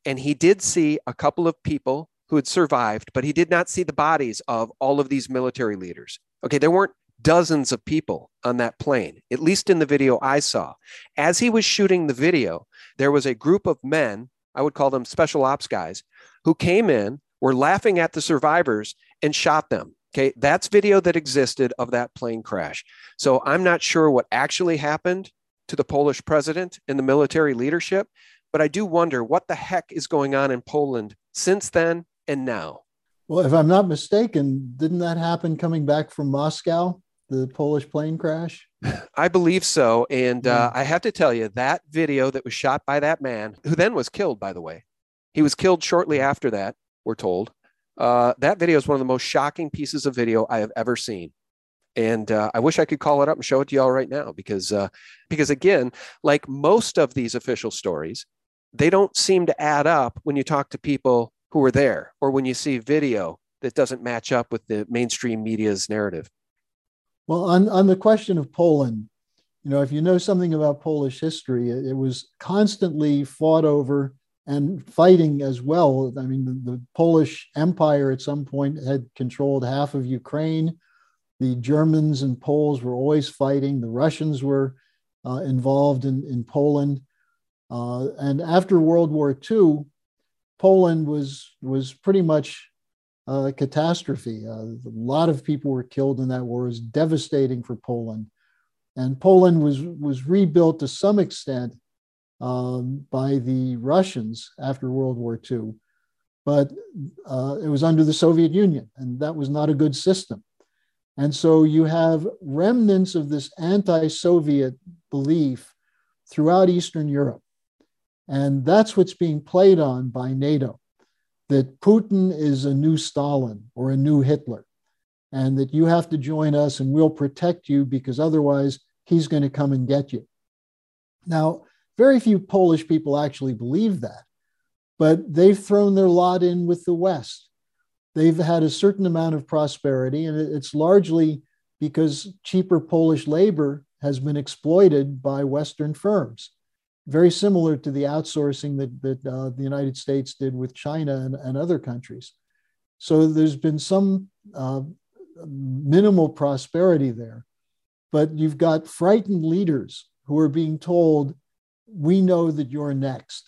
And he did see a couple of people who had survived, but he did not see the bodies of all of these military leaders. Okay, there weren't dozens of people on that plane, at least in the video I saw. As he was shooting the video, there was a group of men, I would call them special ops guys, who came in, were laughing at the survivors and shot them. Okay, that's video that existed of that plane crash. So I'm not sure what actually happened to the Polish president and the military leadership, but I do wonder what the heck is going on in Poland since then and now. Well, if I'm not mistaken, didn't that happen coming back from Moscow, the Polish plane crash? I believe so. And uh, I have to tell you, that video that was shot by that man, who then was killed, by the way, he was killed shortly after that, we're told. Uh, that video is one of the most shocking pieces of video I have ever seen. And uh, I wish I could call it up and show it to y'all right now, because, uh, because again, like most of these official stories, they don't seem to add up when you talk to people who were there, or when you see video that doesn't match up with the mainstream media's narrative. Well, on, on the question of Poland, you know, if you know something about Polish history, it, it was constantly fought over and fighting as well. I mean, the, the Polish Empire at some point had controlled half of Ukraine. The Germans and Poles were always fighting. The Russians were uh, involved in, in Poland. Uh, and after World War Two, Poland was, was pretty much a catastrophe. Uh, a lot of people were killed in that war. It was devastating for Poland. And Poland was, was rebuilt to some extent um, by the Russians after World War Two. But uh, it was under the Soviet Union, and that was not a good system. And so you have remnants of this anti-Soviet belief throughout Eastern Europe. And that's what's being played on by NATO, that Putin is a new Stalin or a new Hitler, and that you have to join us and we'll protect you because otherwise he's going to come and get you. Now, very few Polish people actually believe that, but they've thrown their lot in with the West. They've had a certain amount of prosperity, and it's largely because cheaper Polish labor has been exploited by Western firms, very similar to the outsourcing that, that uh, the United States did with China and, and other countries. So there's been some uh, minimal prosperity there, but you've got frightened leaders who are being told, we know that you're next.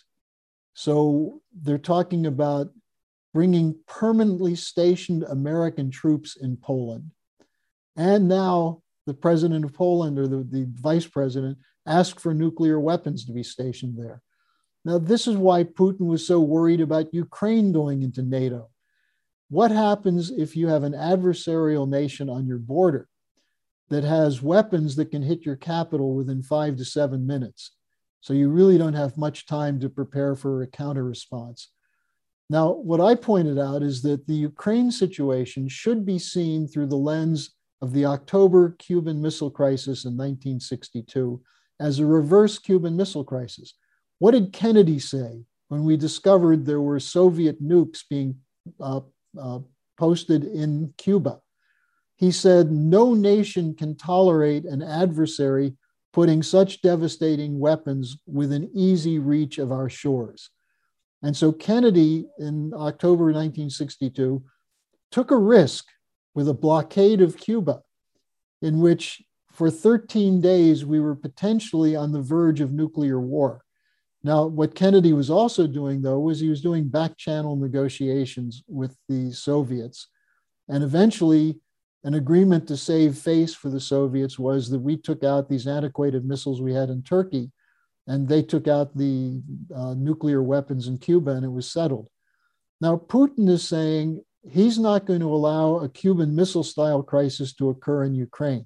So they're talking about bringing permanently stationed American troops in Poland. And now the president of Poland, or the, the vice president, asked for nuclear weapons to be stationed there. Now, this is why Putin was so worried about Ukraine going into NATO. What happens if you have an adversarial nation on your border that has weapons that can hit your capital within five to seven minutes? So you really don't have much time to prepare for a counter response. Now, what I pointed out is that the Ukraine situation should be seen through the lens of the October Cuban Missile Crisis in nineteen sixty-two as a reverse Cuban Missile Crisis. What did Kennedy say when we discovered there were Soviet nukes being uh, uh, posted in Cuba? He said, no nation can tolerate an adversary putting such devastating weapons within easy reach of our shores. And so Kennedy, in October nineteen sixty-two, took a risk with a blockade of Cuba, in which for thirteen days we were potentially on the verge of nuclear war. Now, what Kennedy was also doing, though, was he was doing back-channel negotiations with the Soviets. And eventually, an agreement to save face for the Soviets was that we took out these antiquated missiles we had in Turkey, and they took out the uh, nuclear weapons in Cuba, and it was settled. Now, Putin is saying he's not going to allow a Cuban missile-style crisis to occur in Ukraine.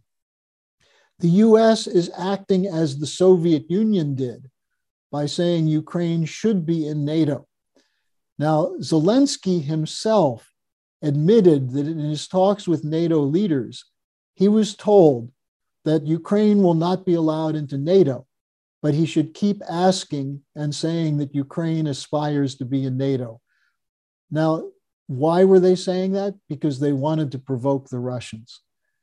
The U S is acting as the Soviet Union did by saying Ukraine should be in NATO. Now, Zelensky himself admitted that in his talks with NATO leaders, he was told that Ukraine will not be allowed into NATO, but he should keep asking and saying that Ukraine aspires to be in NATO. Now, why were they saying that? Because they wanted to provoke the Russians.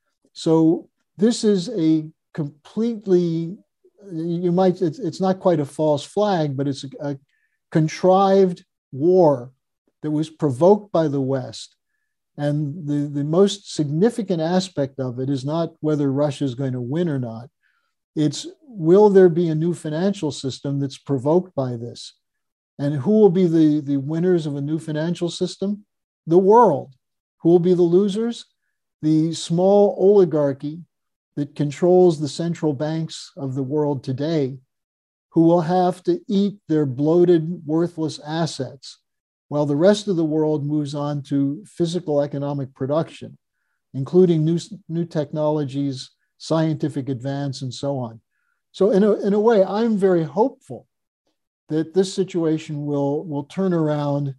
So this is a completely, you might, it's, it's not quite a false flag, but it's a, a contrived war that was provoked by the West. And the, the most significant aspect of it is not whether Russia is going to win or not. It's, will there be a new financial system that's provoked by this? And who will be the, the winners of a new financial system? The world. Who will be the losers? The small oligarchy that controls the central banks of the world today, who will have to eat their bloated, worthless assets, while the rest of the world moves on to physical economic production, including new, new technologies, scientific advance, and so on. So in a, in a way, I'm very hopeful that this situation will, will turn around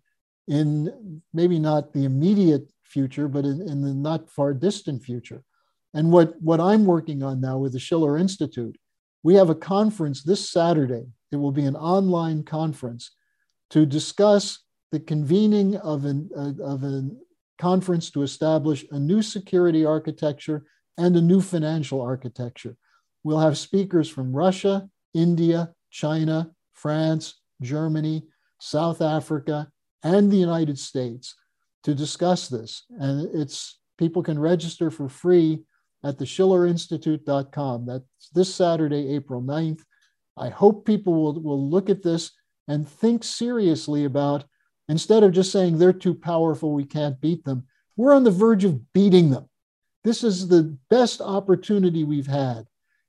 in maybe not the immediate future, but in, in the not far distant future. And what, what I'm working on now with the Schiller Institute, we have a conference this Saturday. It will be an online conference to discuss the convening of, an, uh, of a conference to establish a new security architecture and a new financial architecture. We'll have speakers from Russia, India, China, France, Germany, South Africa, and the United States to discuss this. And it's, people can register for free at the schiller institute dot com. That's this Saturday, April ninth. I hope people will, will look at this and think seriously about, instead of just saying they're too powerful, we can't beat them, we're on the verge of beating them. This is the best opportunity we've had.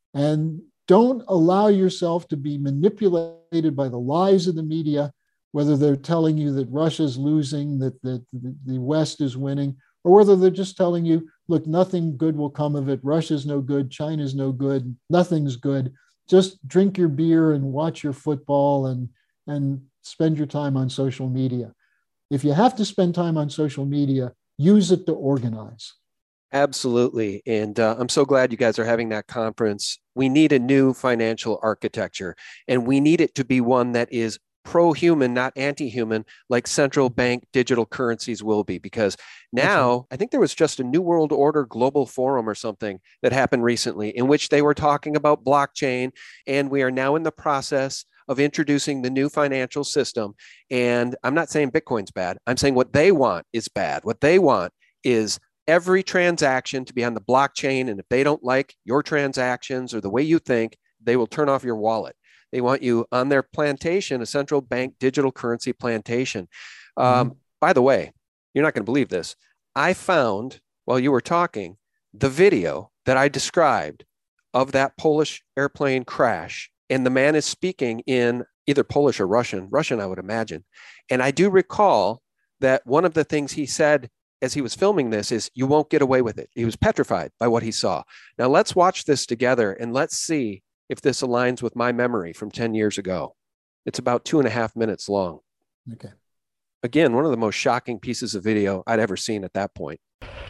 And don't allow yourself to be manipulated by the lies of the media, whether they're telling you that Russia's losing, that, that the West is winning, or whether they're just telling you, look, nothing good will come of it. Russia's no good. China's no good. Nothing's good. Just drink your beer and watch your football and, and spend your time on social media. If you have to spend time on social media, use it to organize. Absolutely. And uh, I'm so glad you guys are having that conference. We need a new financial architecture, and we need it to be one that is pro-human, not anti-human, like central bank digital currencies will be. Because now, right. I think there was just a New World Order Global Forum or something that happened recently in which they were talking about blockchain, and we are now in the process of introducing the new financial system. And I'm not saying Bitcoin's bad. I'm saying what they want is bad. What they want is every transaction to be on the blockchain. And if they don't like your transactions or the way you think, they will turn off your wallet. They want you on their plantation, a central bank digital currency plantation. Um, mm-hmm. By the way, you're not going to believe this. I found, while you were talking, the video that I described of that Polish airplane crash. And the man is speaking in either Polish or Russian, Russian, I would imagine. And I do recall that one of the things he said as he was filming this is, you won't get away with it. He was petrified by what he saw. Now let's watch this together and let's see if this aligns with my memory from ten years ago. It's about two and a half minutes long. Okay. Again, one of the most shocking pieces of video I'd ever seen at that point.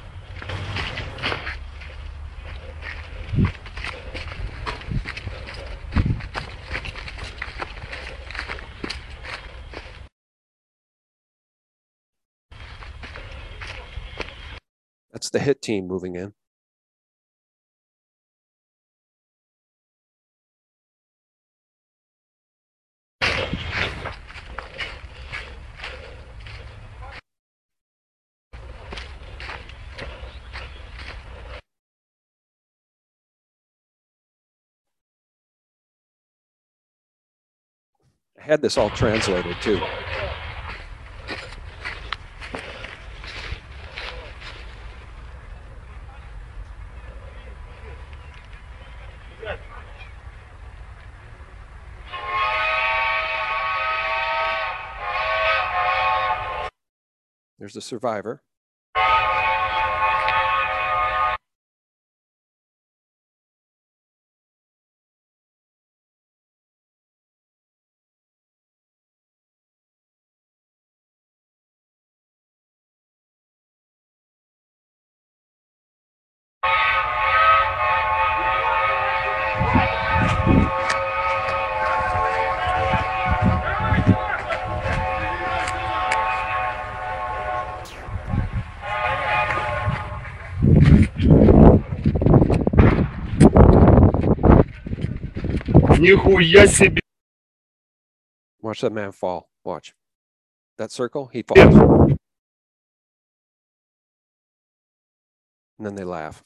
That's the hit team moving in. I had this all translated too. There's the survivor. Нихуя себе! Watch that man fall. Watch. that circle, he falls. And then they laugh.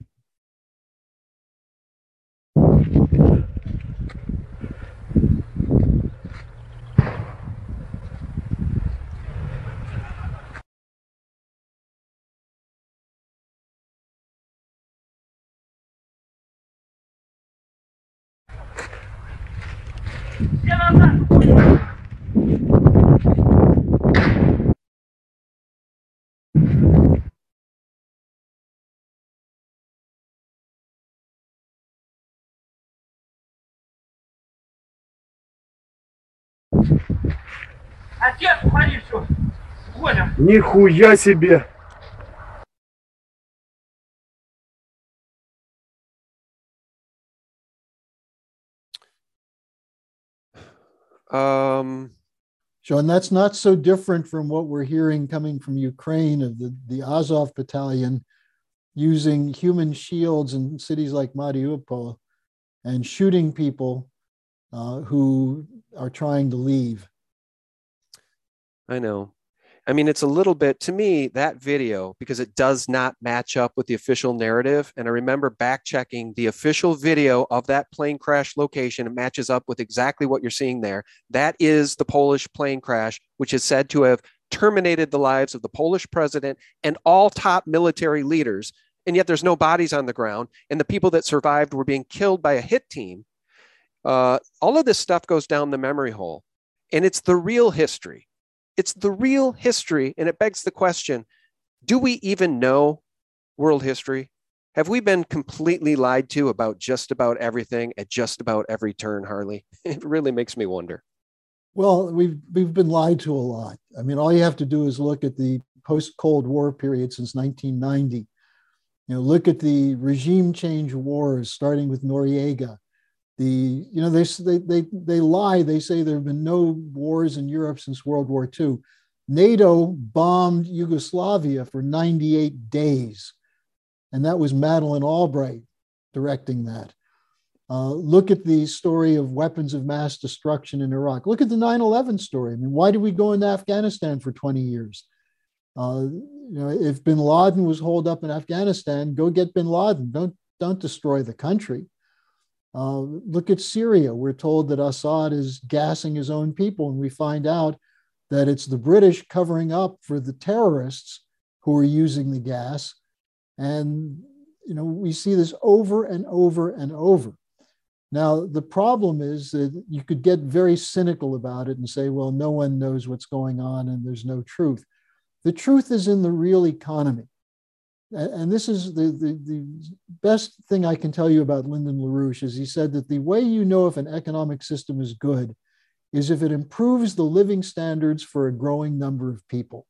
Нихуя себе! Um, Sean, that's not so different from what we're hearing coming from Ukraine of the, the Azov battalion using human shields in cities like Mariupol and shooting people uh, who are trying to leave. I know. I mean, it's a little bit, to me, that video, because it does not match up with the official narrative. And I remember back checking the official video of that plane crash location. It matches up with exactly what you're seeing there. That is the Polish plane crash, which is said to have terminated the lives of the Polish president and all top military leaders. And yet there's no bodies on the ground. And the people that survived were being killed by a hit team. Uh, all of this stuff goes down the memory hole. And it's the real history. It's the real history, and it begs the question, do we even know world history? Have we been completely lied to about just about everything at just about every turn, Harley? It really makes me wonder. Well, we've, we've been lied to a lot. I mean, all you have to do is look at the post-Cold War period since nineteen ninety. You know, look at the regime change wars, starting with Noriega. The, you know, they, they, they, they lie. They say there have been no wars in Europe since World War Two. NATO bombed Yugoslavia for ninety-eight days. And that was Madeleine Albright directing that. Uh, look at the story of weapons of mass destruction in Iraq. Look at the nine eleven story. I mean, why did we go into Afghanistan for twenty years? Uh, you know, if bin Laden was holed up in Afghanistan, go get bin Laden. Don't, don't destroy the country. Uh, look at Syria. We're told that Assad is gassing his own people, and we find out that it's the British covering up for the terrorists who are using the gas. And, you know, we see this over and over and over. Now, the problem is that you could get very cynical about it and say, well, no one knows what's going on and there's no truth. The truth is in the real economy. And this is the, the, the best thing I can tell you about Lyndon LaRouche is he said that the way you know if an economic system is good is if it improves the living standards for a growing number of people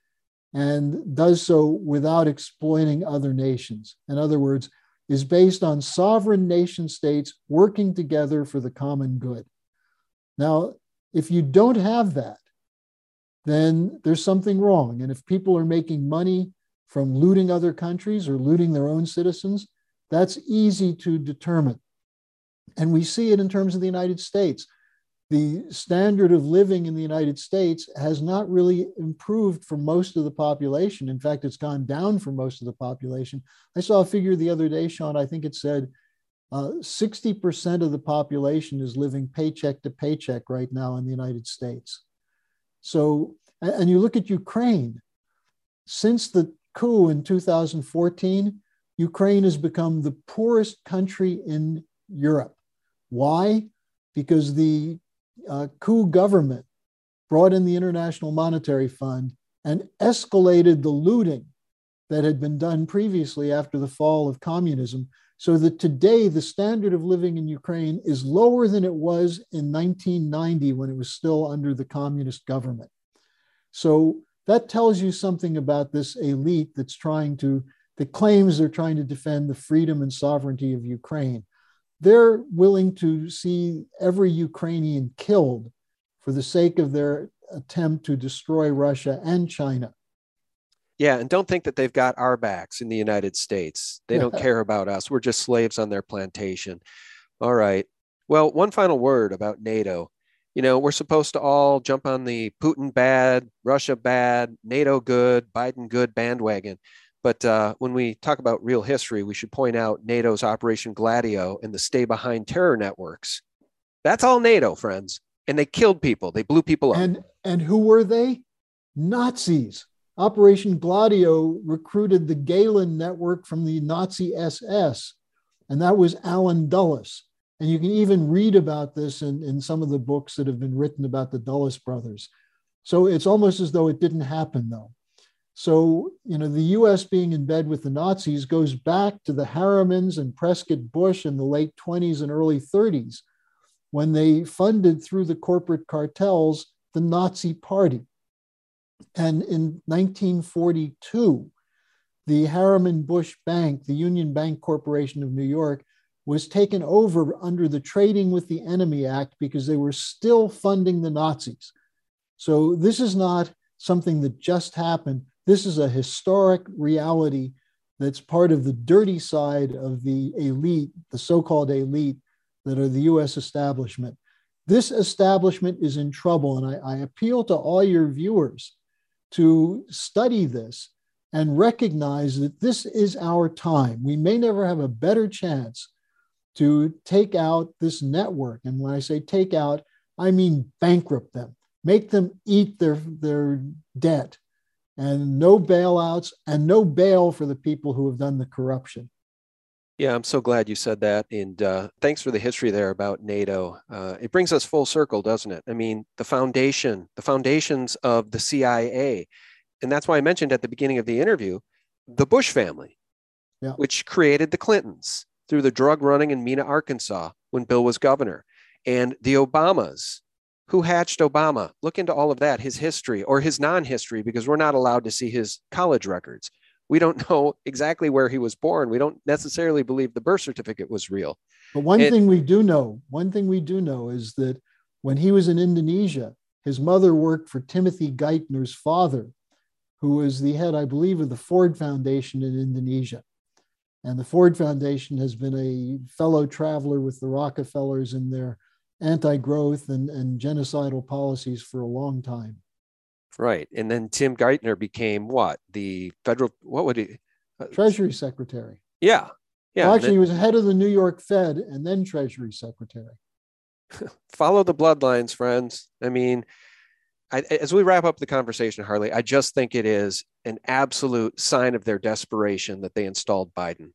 and does so without exploiting other nations. In other words, is based on sovereign nation states working together for the common good. Now, if you don't have that, then there's something wrong. And if people are making money from looting other countries or looting their own citizens, that's easy to determine. And we see it in terms of the United States. The standard of living in the United States has not really improved for most of the population. In fact, it's gone down for most of the population. I saw a figure the other day, Sean, I think it said uh, sixty percent of the population is living paycheck to paycheck right now in the United States. So, and you look at Ukraine, since the coup in two thousand fourteen, Ukraine has become the poorest country in Europe. Why? Because the uh, coup government brought in the International Monetary Fund and escalated the looting that had been done previously after the fall of communism, so that today the standard of living in Ukraine is lower than it was in nineteen ninety when it was still under the communist government. So that tells you something about this elite that's trying to, that claims they're trying to defend the freedom and sovereignty of Ukraine. They're willing to see every Ukrainian killed for the sake of their attempt to destroy Russia and China. Yeah, and don't think that they've got our backs in the United States. They don't care about us. We're just slaves on their plantation. All right. Well, one final word about NATO. You know, we're supposed to all jump on the Putin bad, Russia bad, NATO good, Biden good bandwagon. But uh, when we talk about real history, we should point out NATO's Operation Gladio and the stay behind terror networks. That's all NATO, friends. And they killed people. They blew people up. And, and who were they? Nazis. Operation Gladio recruited the Gehlen network from the Nazi S S, and that was Alan Dulles. And you can even read about this in, in some of the books that have been written about the Dulles brothers. So it's almost as though it didn't happen, though. So, you know, the U S being in bed with the Nazis goes back to the Harrimans and Prescott Bush in the late twenties and early thirties, when they funded through the corporate cartels the Nazi Party. And in nineteen forty-two, the Harriman Bush Bank, the Union Bank Corporation of New York, was taken over under the Trading with the Enemy Act because they were still funding the Nazis. So this is not something that just happened. This is a historic reality that's part of the dirty side of the elite, the so-called elite that are the U S establishment. This establishment is in trouble, and I, I appeal to all your viewers to study this and recognize that this is our time. We may never have a better chance to take out this network. And when I say take out, I mean bankrupt them, make them eat their, their debt, and no bailouts and no bail for the people who have done the corruption. Yeah, I'm so glad you said that. And uh, thanks for the history there about NATO. Uh, it brings us full circle, doesn't it? I mean, the foundation, the foundations of the C I A. And that's why I mentioned at the beginning of the interview, the Bush family, yeah. which created the Clintons through the drug running in Mena, Arkansas, when Bill was governor, and the Obamas, who hatched Obama. Look into all of that, his history or his non-history, because we're not allowed to see his college records. We don't know exactly where he was born. We don't necessarily believe the birth certificate was real. But one and, thing we do know, one thing we do know is that when he was in Indonesia, his mother worked for Timothy Geithner's father, who was the head, I believe, of the Ford Foundation in Indonesia. And the Ford Foundation has been a fellow traveler with the Rockefellers in their anti-growth and, and genocidal policies for a long time. Right. And then Tim Geithner became what? The federal, what would he? Uh, Treasury Secretary. Yeah. Yeah. Well, actually, then, he was head of the New York Fed and then Treasury Secretary. Follow the bloodlines, friends. I mean, I, as we wrap up the conversation, Harley, I just think it is an absolute sign of their desperation that they installed Biden.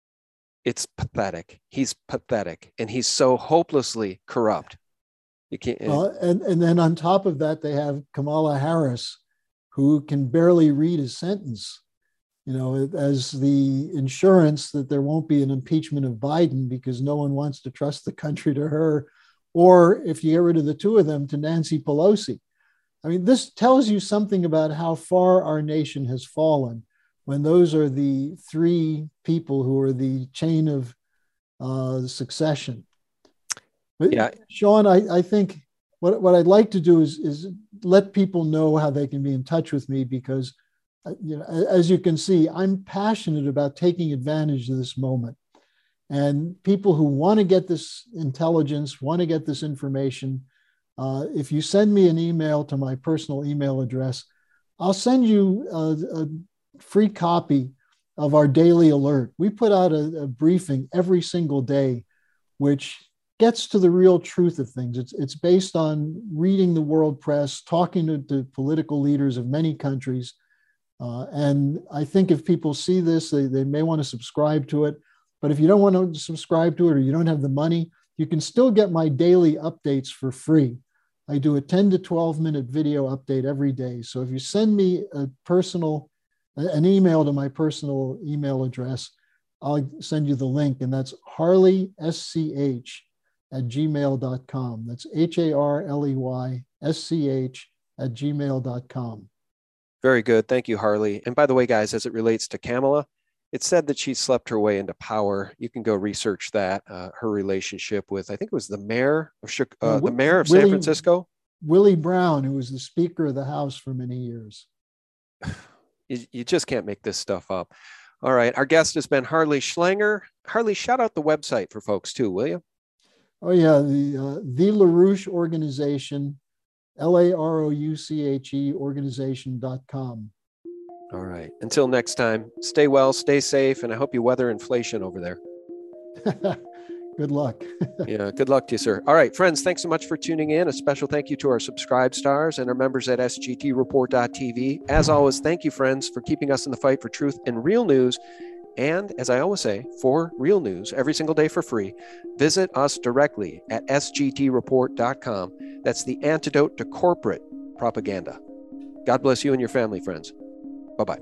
It's pathetic. He's pathetic. And he's so hopelessly corrupt. You can't. Uh, and, and then on top of that, they have Kamala Harris, who can barely read a sentence, you know, as the insurance that there won't be an impeachment of Biden because no one wants to trust the country to her, or if you get rid of the two of them, to Nancy Pelosi. I mean, this tells you something about how far our nation has fallen when those are the three people who are the chain of uh, succession. But yeah. Sean, I, I think what, what I'd like to do is, is let people know how they can be in touch with me because, uh, you know, as you can see, I'm passionate about taking advantage of this moment. And people who want to get this intelligence, want to get this information, uh, if you send me an email to my personal email address, I'll send you a, a free copy of our daily alert. We put out a, a briefing every single day, which gets to the real truth of things. It's, it's based on reading the world press, talking to, to political leaders of many countries. Uh, and I think if people see this, they, they may want to subscribe to it. But if you don't want to subscribe to it or you don't have the money, you can still get my daily updates for free. I do a ten to twelve minute video update every day. So if you send me a personal, an email to my personal email address, I'll send you the link. And that's Harley, S C H, at gmail dot com. That's H A R L E Y S C H at gmail dot com. Very good. Thank you, Harley. And by the way, guys, as it relates to Kamala, it's said that she slept her way into power. You can go research that, uh, her relationship with, I think it was the mayor of, uh, uh, the mayor of Willie, San Francisco. Willie Brown, who was the Speaker of the House for many years. You, you just can't make this stuff up. All right. Our guest has been Harley Schlanger. Harley, shout out the website for folks too, will you? Oh, yeah. The, uh, the LaRouche organization, L A R O U C H E organization dot com. All right. Until next time, stay well, stay safe, and I hope you weather inflation over there. Good luck. Yeah, good luck to you, sir. All right, friends, thanks so much for tuning in. A special thank you to our subscribe stars and our members at S G T report dot T V. As always, thank you, friends, for keeping us in the fight for truth and real news. And as I always say, for real news every single day for free, visit us directly at S G T report dot com. That's the antidote to corporate propaganda. God bless you and your family, friends. Bye-bye.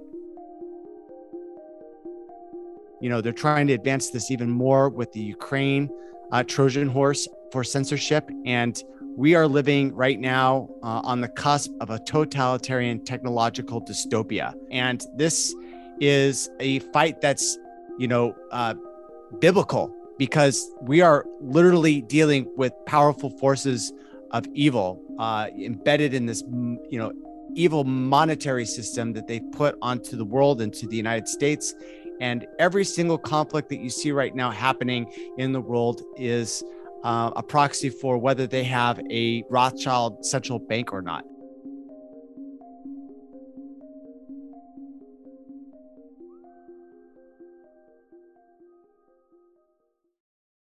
You know, they're trying to advance this even more with the Ukraine uh, Trojan horse for censorship. And we are living right now uh, on the cusp of a totalitarian technological dystopia. And this is a fight that's, you know, uh, biblical, because we are literally dealing with powerful forces of evil uh, embedded in this, you know, evil monetary system that they've put onto the world and to the United States. And every single conflict that you see right now happening in the world is uh, a proxy for whether they have a Rothschild central bank or not.